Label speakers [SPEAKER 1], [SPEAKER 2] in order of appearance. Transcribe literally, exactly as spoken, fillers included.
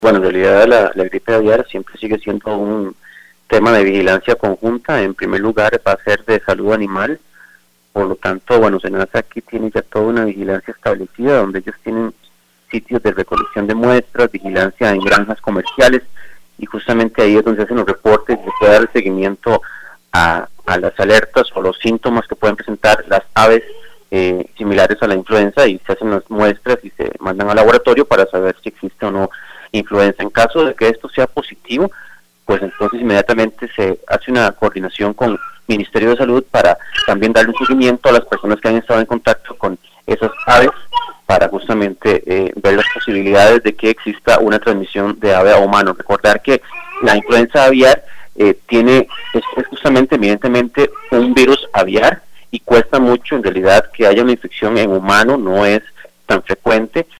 [SPEAKER 1] Bueno, en realidad la, la gripe aviar siempre sigue siendo un tema de vigilancia conjunta. En primer lugar va a ser de salud animal, por lo tanto, bueno, SENASA aquí tiene ya toda una vigilancia establecida, donde ellos tienen sitios de recolección de muestras, vigilancia en granjas comerciales, y justamente ahí es donde se hacen los reportes y se puede dar el seguimiento a, a las alertas o los síntomas que pueden presentar las aves eh, similares a la influenza, y se hacen las muestras y se mandan al laboratorio para saber si existe o no influenza. En caso de que esto sea positivo, pues entonces inmediatamente se hace una coordinación con el Ministerio de Salud para también darle un seguimiento a las personas que han estado en contacto con esas aves, para justamente eh, ver las posibilidades de que exista una transmisión de ave a humano. Recordar que la influenza aviar eh, tiene es, es justamente evidentemente un virus aviar, y cuesta mucho en realidad que haya una infección en humano, no es tan frecuente.